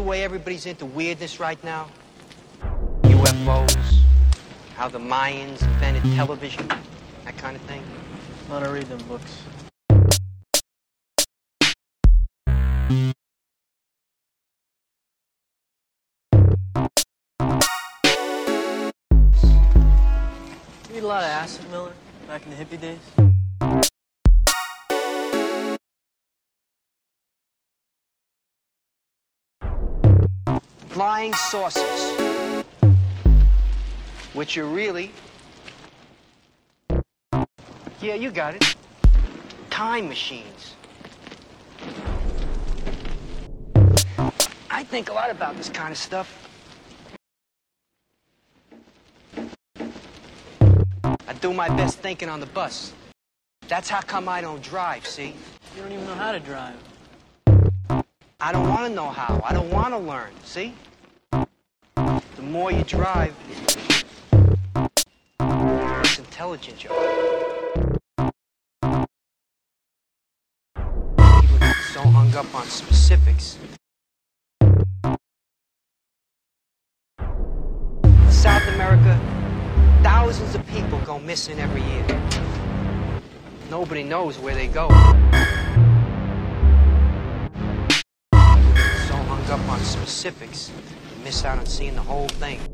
the way everybody's into weirdness right now? UFOs, how the Mayans invented television, that kind of thing. I want to read them books. You eat a lot of acid, Miller, back in the hippie days? Flying saucers, which are really, yeah, you got it, time machines. I think a lot about this kind of stuff. I do my best thinking on the bus. That's how come I don't drive, see? You don't even know how to drive. I don't want to know how. I don't want to learn, see? The more you drive, the less intelligent you are. People get so hung up on specifics. In South America, thousands of people go missing every year. Nobody knows where they go. Up on specifics, you miss out on seeing the whole thing.